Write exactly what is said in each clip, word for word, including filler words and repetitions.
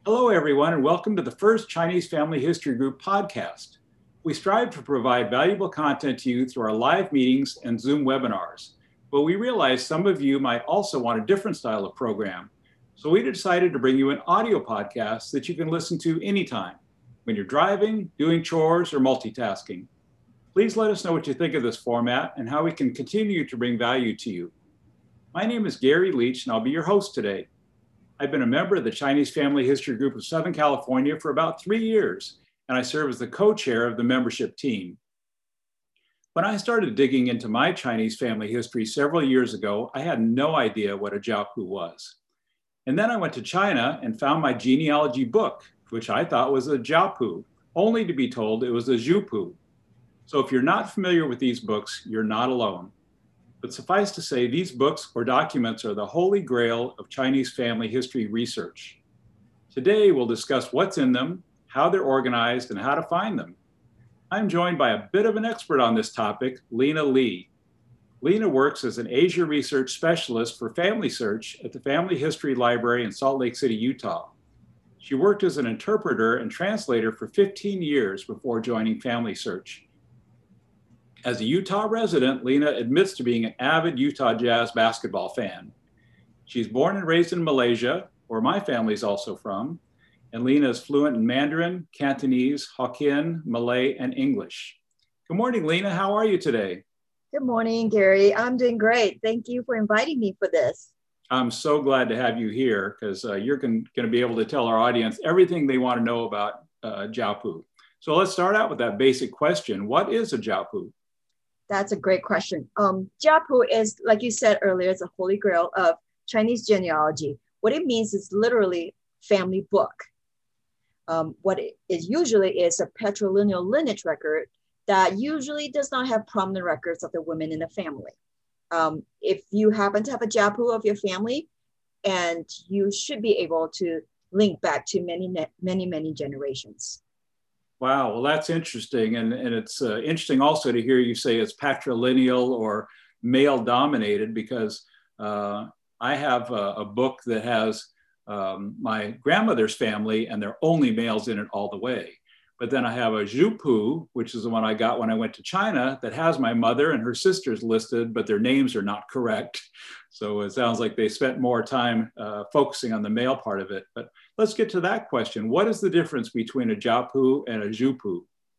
Hello, everyone, and welcome to the first Chinese Family History Group podcast. We strive to provide valuable content to you through our live meetings and Zoom webinars, but we realize some of you might also want a different style of program. So we decided to bring you an audio podcast that you can listen to anytime, when you're driving, doing chores, or multitasking. Please let us know what you think of this format and how we can continue to bring value to you. My name is Gary Leach, and I'll be your host today. I've been a member of the Chinese Family History Group of Southern California for about three years, and I serve as the co-chair of the membership team. When I started digging into my Chinese family history several years ago, I had no idea what a jiapu was. And then I went to China and found my genealogy book, which I thought was a jiapu, only to be told it was a zhupu. So if you're not familiar with these books, you're not alone. But suffice to say, these books or documents are the holy grail of Chinese family history research. Today, we'll discuss what's in them, how they're organized, and how to find them. I'm joined by a bit of an expert on this topic, Lena Li. Lena works as an Asia research specialist for Family Search at the Family History Library in Salt Lake City, Utah. She worked as an interpreter and translator for fifteen years before joining Family Search. As a Utah resident, Lena admits to being an avid Utah Jazz basketball fan. She's born and raised in Malaysia, where my family's also from, and Lena is fluent in Mandarin, Cantonese, Hokkien, Malay, and English. Good morning, Lena. How are you today? Good morning, Gary. I'm doing great. Thank you for inviting me for this. I'm so glad to have you here because uh, you're going to be able to tell our audience everything they want to know about uh, jiapu. So let's start out with that basic question. What is a jiapu? That's a great question. Um, jiapu is, like you said earlier, it's a holy grail of Chinese genealogy. What it means is literally family book. Um, what it is usually is a patrilineal lineage record that usually does not have prominent records of the women in the family. Um, if you happen to have a jiapu of your family, and you should be able to link back to many, many, many generations. Wow, well, that's interesting. And, and it's uh, interesting also to hear you say it's patrilineal or male dominated, because uh, I have a, a book that has um, my grandmother's family and they're only males in it all the way. But then I have a zhupu, which is the one I got when I went to China, that has my mother and her sisters listed, but their names are not correct. So it sounds like they spent more time uh, focusing on the male part of it. But let's get to that question. What is the difference between a jiapu and a zhupu?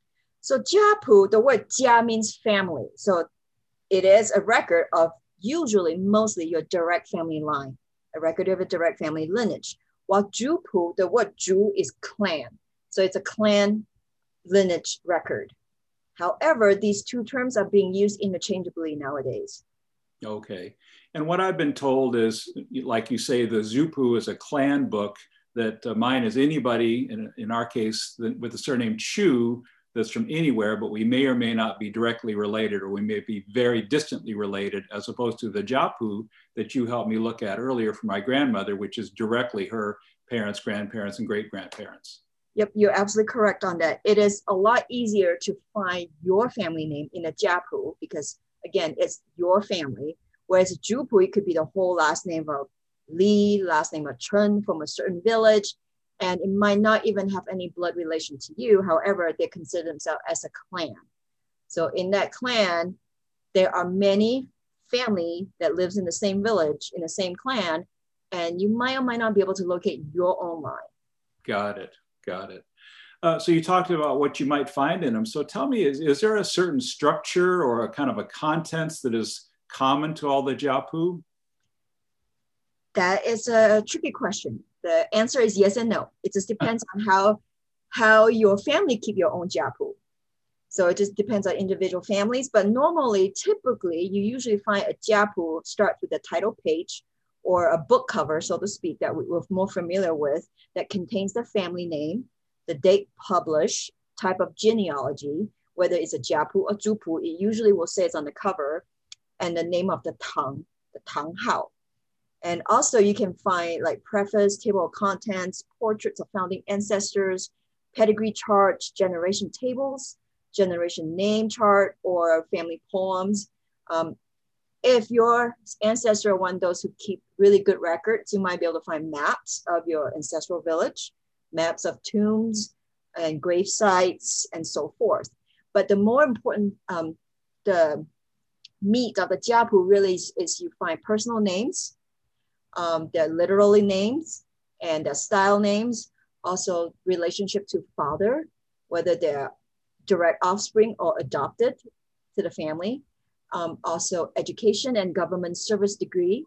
So jiapu, the word jia means family. So it is a record of usually mostly your direct family line, a record of a direct family lineage. While zhupu, the word zhu is clan. So it's a clan lineage record. However, these two terms are being used interchangeably nowadays. Okay. And what I've been told is, like you say, the zhupu is a clan book, that uh, mine is anybody, in, in our case, the, with the surname Chu, that's from anywhere, but we may or may not be directly related, or we may be very distantly related, as opposed to the jiapu that you helped me look at earlier for my grandmother, which is directly her parents, grandparents, and great-grandparents. Yep, you're absolutely correct on that. It is a lot easier to find your family name in a jiapu because, again, it's your family. Whereas a zhupu, it could be the whole last name of Li, last name of Chen from a certain village, and it might not even have any blood relation to you. However, they consider themselves as a clan. So in that clan, there are many family that lives in the same village, in the same clan, and you might or might not be able to locate your own line. Got it. Got it. Uh, so you talked about what you might find in them. So tell me, is, is there a certain structure or a kind of a contents that is common to all the jiapu? That is a tricky question. The answer is yes and no. It just depends on how, how your family keep your own jiapu. So it just depends on individual families. But normally, typically, you usually find a jiapu starts with a title page or a book cover, so to speak, that we're more familiar with, that contains the family name, the date published, type of genealogy, whether it's a jiapu or zhupu, it usually will say it's on the cover, and the name of the tang, the tang hao. And also you can find like preface, table of contents, portraits of founding ancestors, pedigree charts, generation tables, generation name chart, or family poems. Um, If your ancestor are one of those who keep really good records, you might be able to find maps of your ancestral village. maps of tombs and grave sites and so forth. But the more important, um, the meat of the jiapu really is, is you find personal names, um, their literally names and their style names, also relationship to father, whether they're direct offspring or adopted to the family, um, also education and government service degree,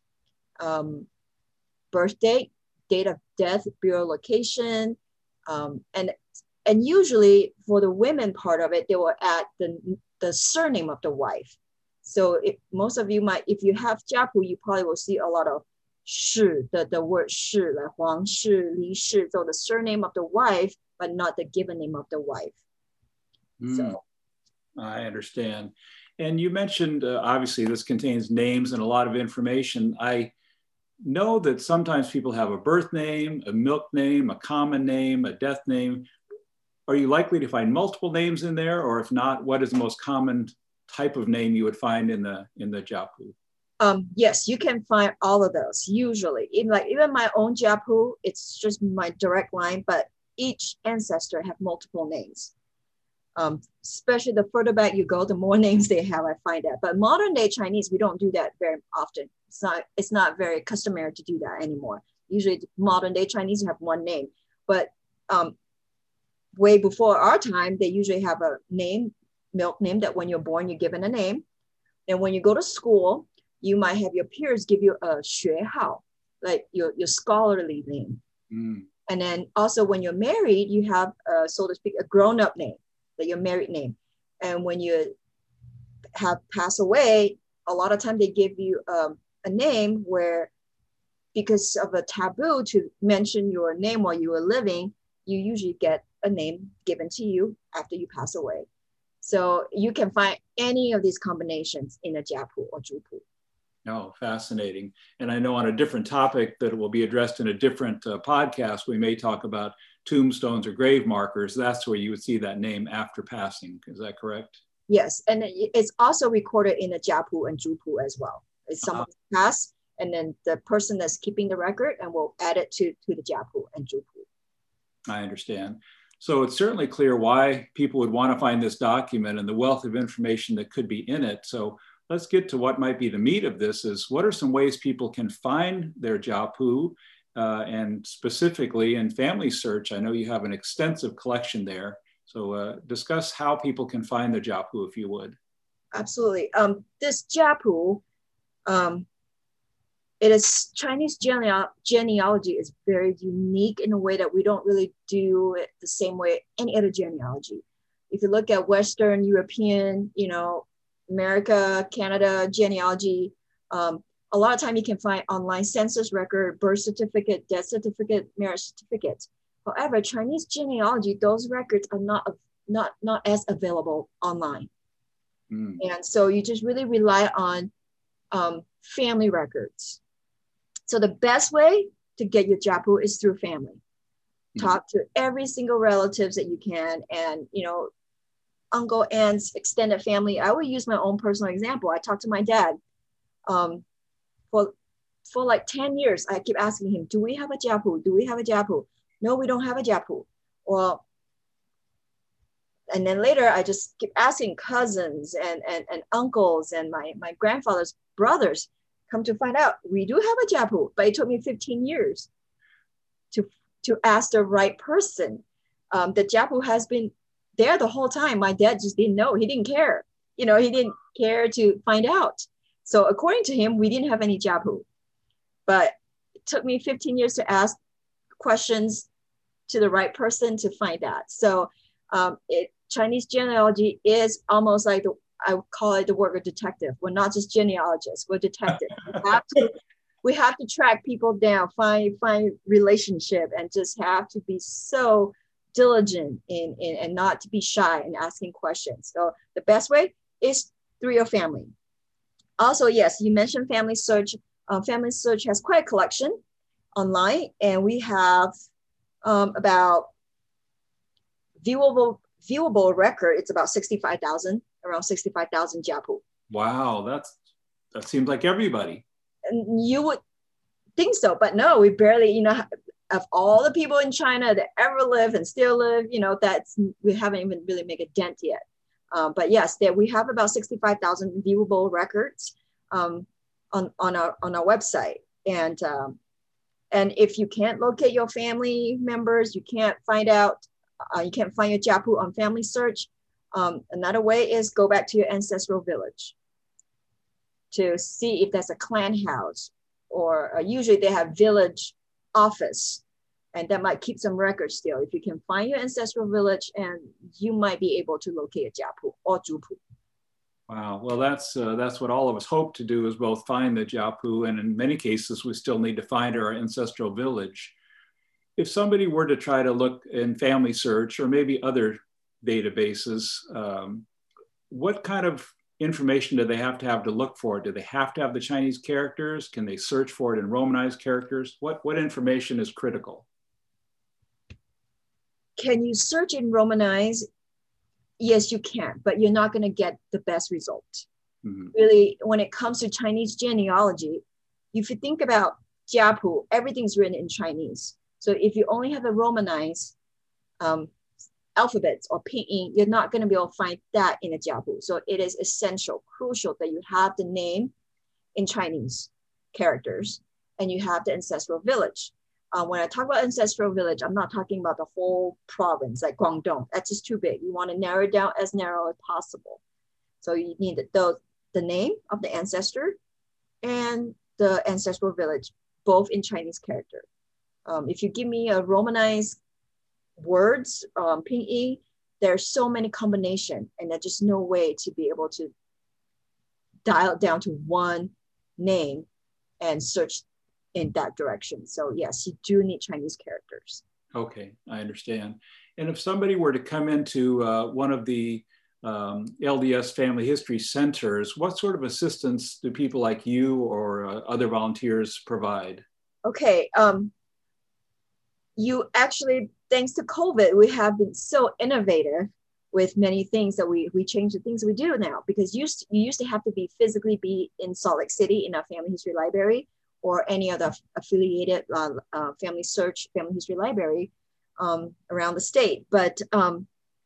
um, birth date, date of death, burial location, um, and and usually for the women part of it, they will add the, the surname of the wife. So if most of you might, if you have jiapu, you probably will see a lot of shi, the, the word shi, like Huang Shi, Li Shi, so the surname of the wife, but not the given name of the wife. Mm, so I understand. And you mentioned, uh, obviously this contains names and a lot of information. I know that sometimes people have a birth name, a milk name, a common name, a death name. Are you likely to find multiple names in there? Or if not, what is the most common type of name you would find in the in the jiapu? Um, yes, you can find all of those usually. In like even my own jiapu, it's just my direct line, but each ancestor have multiple names. Um, especially the further back you go, the more names they have, I find that. But modern day Chinese, we don't do that very often. It's not, it's not very customary to do that anymore. Usually modern day Chinese have one name, but um, way before our time, they usually have a name, milk name, that when you're born, you're given a name. And when you go to school, you might have your peers give you a 学号, like your, your scholarly name. Mm. And then also when you're married, you have, uh, so to speak, a grown-up name, that your married name. And when you have passed away, a lot of times they give you um, a name where, because of a taboo to mention your name while you were living, you usually get a name given to you after you pass away. So you can find any of these combinations in a jiapu or zhupu. Oh, fascinating. And I know on a different topic that will be addressed in a different uh, podcast, we may talk about tombstones or grave markers. That's where you would see that name after passing. Is that correct? Yes, and it's also recorded in the jiapu and zhupu as well. It's someone uh-huh. passed, and then the person that's keeping the record and will add it to, to the jiapu and zhupu. I understand. So it's certainly clear why people would want to find this document and the wealth of information that could be in it. So let's get to what might be the meat of this. Is what are some ways people can find their jiapu, uh, and specifically in Family Search, I know you have an extensive collection there. So uh, discuss how people can find their jiapu, if you would. Absolutely. Um, this jiapu, um, it is Chinese genea genealogy is very unique in a way that we don't really do it the same way any other genealogy. If you look at Western European, you know, America, Canada genealogy, um, a lot of time you can find online census record, birth certificate, death certificate, marriage certificate. However, Chinese genealogy, those records are not, not, not as available online. Mm. And so you just really rely on um, family records. So the best way to get your jiapu is through family. Mm. Talk to every single relatives that you can, and, you know, uncle, aunts, extended family. I will use my own personal example. I talked to my dad um, for, for like ten years. I keep asking him, do we have a jiapu? Do we have a jiapu? No, we don't have a jiapu. Well, and then later I just keep asking cousins and, and, and uncles and my, my grandfather's brothers. Come to find out, we do have a jiapu, but it took me fifteen years to, to ask the right person. Um, the jiapu has been there the whole time. My dad just didn't know. He didn't care. You know, he didn't care to find out. So according to him, we didn't have any jiapu. But it took me fifteen years to ask questions to the right person to find that. So um, it, Chinese genealogy is almost like, the, I would call it the work of detective. We're not just genealogists, we're detectives. We have to, we have to track people down, find, find relationship, and just have to be so diligent in, in and not to be shy in asking questions. So the best way is through your family. Also, yes, you mentioned Family Search. Uh, Family Search has quite a collection online, and we have um, about viewable viewable record. It's about sixty-five thousand, around sixty-five thousand jiapu. Wow, that's that seems like everybody. And you would think so, but no, we barely, you know, of all the people in China that ever live and still live, you know, that's, we haven't even really made a dent yet. Um, but yes, there we have about sixty-five thousand viewable records um, on, on, our, on our website. And, um, and if you can't locate your family members, you can't find out, uh, you can't find your jiapu on family search, um, another way is go back to your ancestral village to see if there's a clan house, or uh, usually they have village office, and that might keep some records still. If you can find your ancestral village, and you might be able to locate a jiapu or zhupu. Wow, well, that's uh, that's what all of us hope to do, is both find the jiapu, and in many cases, we still need to find our ancestral village. If somebody were to try to look in Family Search or maybe other databases, um, what kind of information do they have to have to look for? Do they have to have the Chinese characters? Can they search for it in Romanized characters? What, what information is critical? Can you search in Romanized? Yes, you can, but you're not going to get the best result. Mm-hmm. Really, when it comes to Chinese genealogy, if you think about jiapu, everything's written in Chinese. So if you only have a Romanized um, alphabets or pinyin, you're not going to be able to find that in a jiapu. So it is essential, crucial that you have the name in Chinese characters and you have the ancestral village. Uh, when I talk about ancestral village, I'm not talking about the whole province like Guangdong. That's just too big. You want to narrow it down as narrow as possible. So you need the, the name of the ancestor and the ancestral village, both in Chinese character. Um, if you give me a Romanized words, um, pinyin, there's so many combinations, and there's just no way to be able to dial it down to one name and search in that direction. So yes, you do need Chinese characters. Okay, I understand. And if somebody were to come into uh, one of the um, L D S Family History Centers, what sort of assistance do people like you or uh, other volunteers provide? Okay, um, you actually, thanks to COVID, we have been so innovative with many things that we, we change the things we do now, because used, you used to have to be physically be in Salt Lake City in a family history library or any other affiliated uh, uh, family search, family history library um, around the state. But um,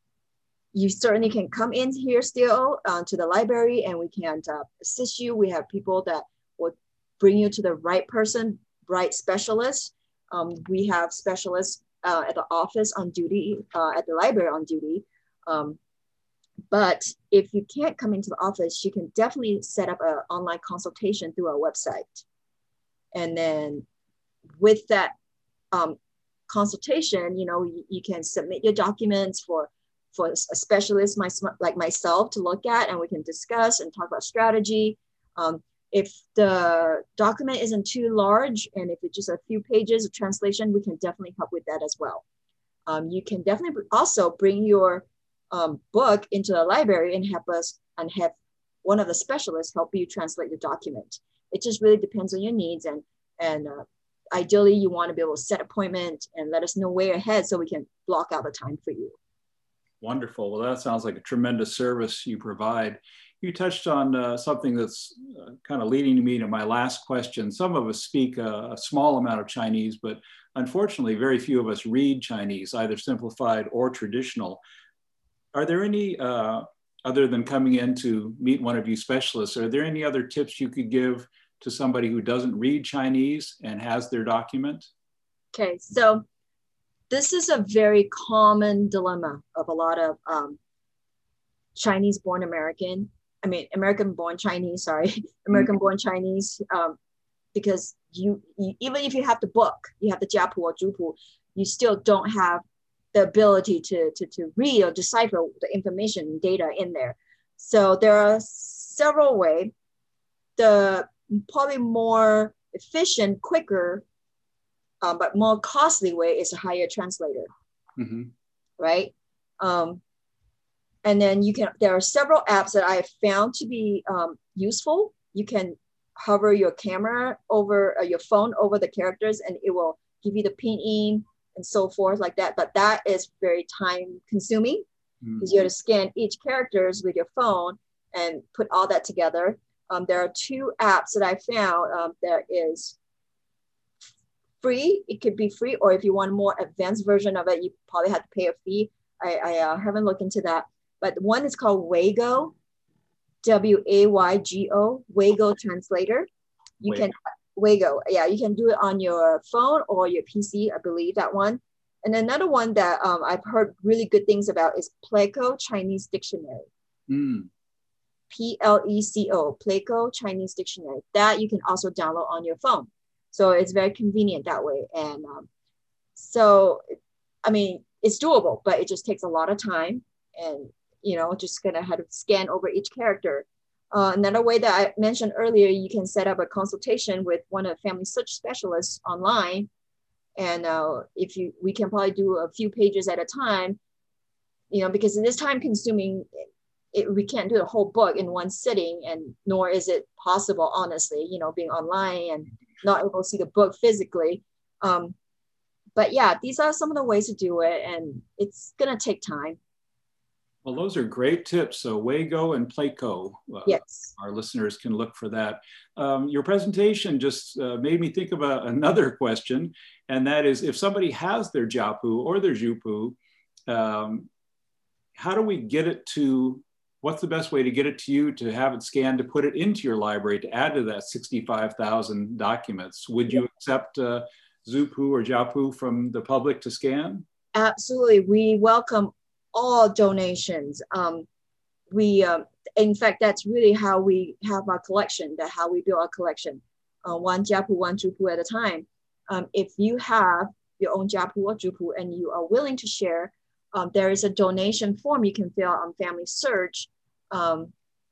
you certainly can come in here still uh, to the library, and we can uh, assist you. We have people that will bring you to the right person, right specialist. Um, we have specialists uh, at the office on duty, uh, at the library on duty. Um, but if you can't come into the office, you can definitely set up an online consultation through our website. And then with that um, consultation, you know, you, you can submit your documents for, for a specialist my, like myself to look at, and we can discuss and talk about strategy. Um, if the document isn't too large, and if it's just a few pages of translation, we can definitely help with that as well. Um, you can definitely also bring your um, book into the library and have us and have one of the specialists help you translate the document. It just really depends on your needs, and and uh, ideally you want to be able to set appointment and let us know way ahead so we can block out the time for you. Wonderful. Well, that sounds like a tremendous service you provide. You touched on uh, something that's uh, kind of leading me to my last question. Some of us speak a, a small amount of Chinese, but unfortunately, very few of us read Chinese, either simplified or traditional. Are there any, uh, other than coming in to meet one of you specialists, are there any other tips you could give to somebody who doesn't read Chinese and has their document? Okay, so this is a very common dilemma of a lot of um, Chinese-born American, I mean, American-born Chinese, sorry, American-born Chinese, um, because you, you, even if you have the book, you have the jiapu or zhupu, you still don't have the ability to, to, to read or decipher the information and data in there. So there are several ways. The probably more efficient, quicker, um, but more costly way is to hire a translator, mm-hmm. right? Um, and then you can, there are several apps that I have found to be um, useful. You can hover your camera over, uh, your phone over the characters, and it will give you the pinyin and so forth like that. But that is very time consuming, because mm-hmm. you have to scan each characters with your phone and put all that together. Um, there are two apps that I found. Um, there is free. It could be free, or if you want a more advanced version of it, you probably have to pay a fee. I, I uh, haven't looked into that. But one is called Waygo, W A Y G O, Waygo Translator. You Waygo. can, Waygo, yeah, you can do it on your phone or your P C, I believe that one. And another one that um, I've heard really good things about is Pleco Chinese Dictionary. Mm. P L E C O, Pleco Chinese Dictionary. That you can also download on your phone. So it's very convenient that way. And um, so, I mean, it's doable, but it just takes a lot of time. And, you know, just gonna have to scan over each character. Uh, another way that I mentioned earlier, you can set up a consultation with one of the family search specialists online. And uh, if you, we can probably do a few pages at a time, you know, because it is time consuming. It, we can't do the whole book in one sitting, and nor is it possible, honestly, you know, being online and not able to see the book physically. Um, but yeah, these are some of the ways to do it, and it's gonna take time. Well, those are great tips. So Waygo and Pleco. Uh, yes. Our listeners can look for that. Um, your presentation just uh, made me think about another question, and that is, if somebody has their Jiapu or their Zhipu, um, how do we get it to, what's the best way to get it to you, to have it scanned, to put it into your library, to add to that sixty-five thousand documents? Would you accept uh, Zhipu or Jiapu from the public to scan? Absolutely. We welcome all donations. Um, we, um, in fact, that's really how we have our collection, that how we build our collection, uh, one Jiapu, one Zhipu at a time. Um, if you have your own Jiapu or Zhipu and you are willing to share, um, there is a donation form you can fill out on Family Search. Um,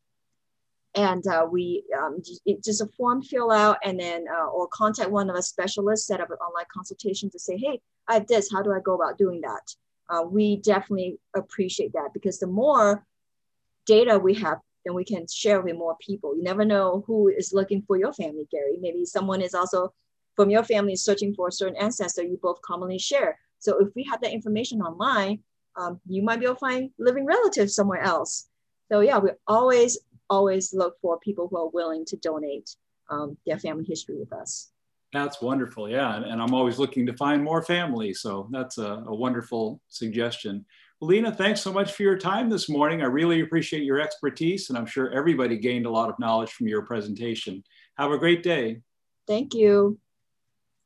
and uh, we, um, it's just a form fill out, and then, uh, or contact one of our specialists, set up an online consultation to say, hey, I have this, how do I go about doing that? Uh, we definitely appreciate that, because the more data we have, then we can share with more people. You never know who is looking for your family, Gary. Maybe someone is also from your family searching for a certain ancestor you both commonly share. So if we have that information online, um, you might be able to find living relatives somewhere else. So yeah, we always, always look for people who are willing to donate um, their family history with us. That's wonderful, yeah. And, and I'm always looking to find more families. So that's a, a wonderful suggestion. Well, Lena, thanks so much for your time this morning. I really appreciate your expertise, and I'm sure everybody gained a lot of knowledge from your presentation. Have a great day. Thank you.